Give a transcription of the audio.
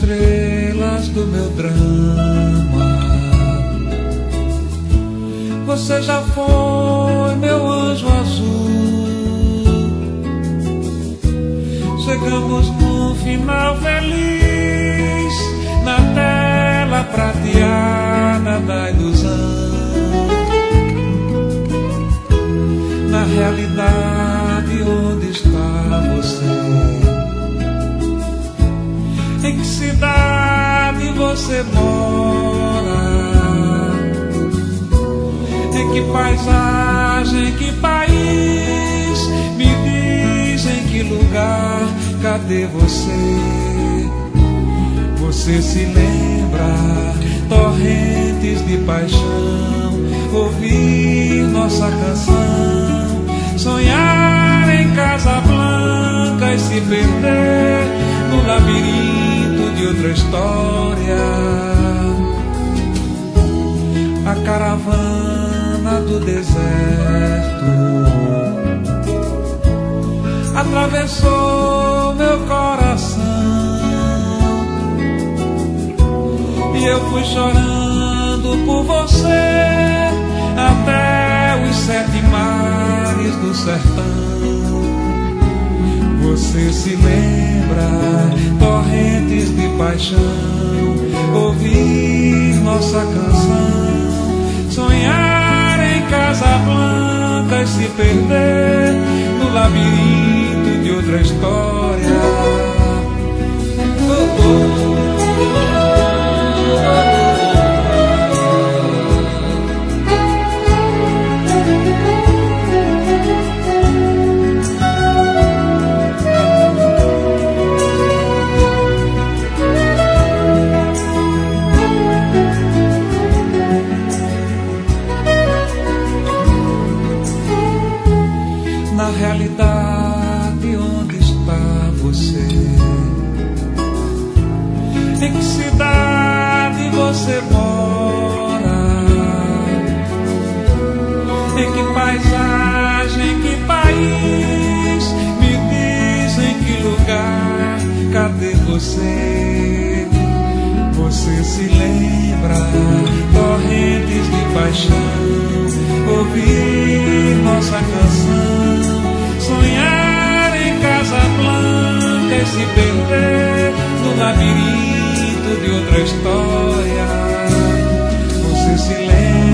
estrelas do meu drama. Você já foi meu anjo azul. Chegamos no final feliz, na tela prateada da ilusão. Na realidade, onde está você? Em que cidade você mora? Em que paisagem, em que país? Me diz em que lugar, cadê você? Você se lembra, torrentes de paixão, ouvir nossa canção, sonhar em Casablanca e se perder no labirinto de outra história. A caravana do deserto atravessou meu coração e eu fui chorando por você até os 7 mares do sertão. Você se lembra, torrentes de paixão, ouvir nossa canção, sonhar em Casablanca e se perder no labirinto de outra história. Na realidade, onde está você? Em que cidade você mora? Em que paisagem, em que país? Me diz em que lugar, cadê você? Você se lembra, torrentes de paixão, ouvir nossa canção, sonhar em Casablanca e se perder no labirinto de outra história. Você se lembra,